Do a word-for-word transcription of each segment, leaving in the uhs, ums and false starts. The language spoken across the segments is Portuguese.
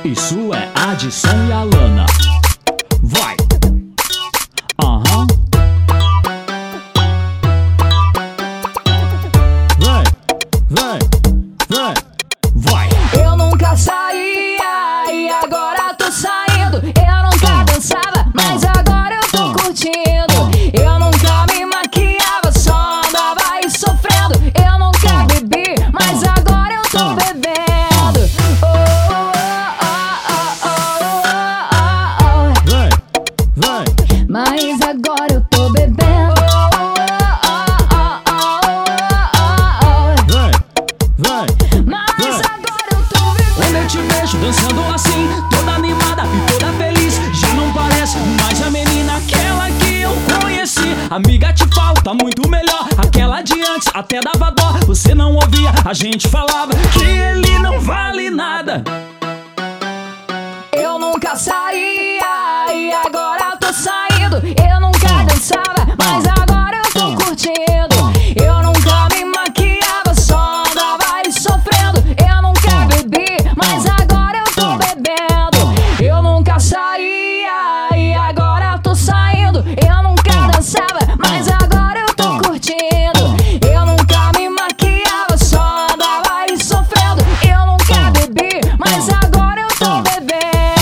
Isso é Adson e Alana. Vai! Aham. Vem, vem, vem, vai! Eu nunca saía e agora tô saindo. Eu nunca dançava, mas agora eu tô curtindo. Eu nunca me maquiava, só andava aí sofrendo. Eu nunca bebi, mas agora eu tô bebendo. Oh, oh, oh, oh, oh, oh. Vem, vem, Mas agora eu tô bebendo. Oh, oh, oh, oh, oh, vem, vem. oh. Mas agora eu tô bebendo. Quando eu te vejo dançando assim, toda animada e toda feliz, já não parece mais a menina aquela que eu conheci. Amiga, te falo, tá muito melhor. Aquela de antes até dava dó. Você não ouvia, a gente falava que ele não vale nada. Eu nunca saía e agora tô saindo. Eu nunca dançava, mas agora eu tô curtindo. Eu nunca me maquiava, só andava aí sofrendo. Eu nunca bebi, mas agora eu tô bebendo. Eu nunca saía e agora tô saindo. Eu nunca dançava, mas agora eu tô curtindo. Eu nunca me maquiava, só andava aí sofrendo. Eu nunca bebi, mas agora eu tô bebendo.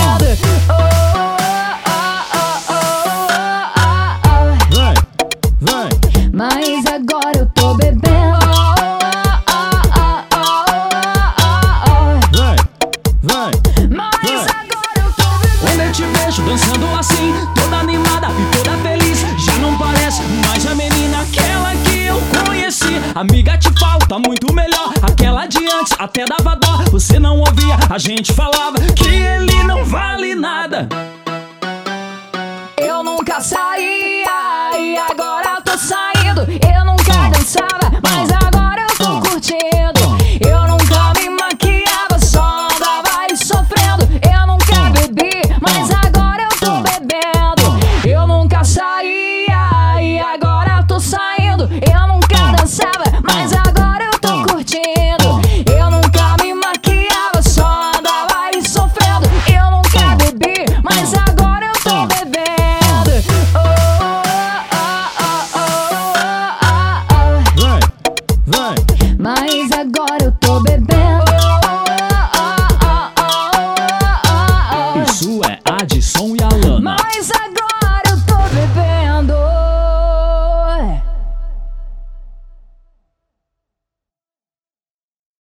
Mas agora eu tô bebendo. Vem, vem. Mas agora eu tô bebendo. Quando eu te vejo dançando assim, toda animada e toda feliz, já não parece mais a menina aquela que eu conheci. Amiga, te falo, tá muito melhor. Aquela de antes até dava dó. Você não ouvia, a gente falava que ele não vale nada. Eu nunca saía e agora tô saindo. Eu nunca dançava, mas agora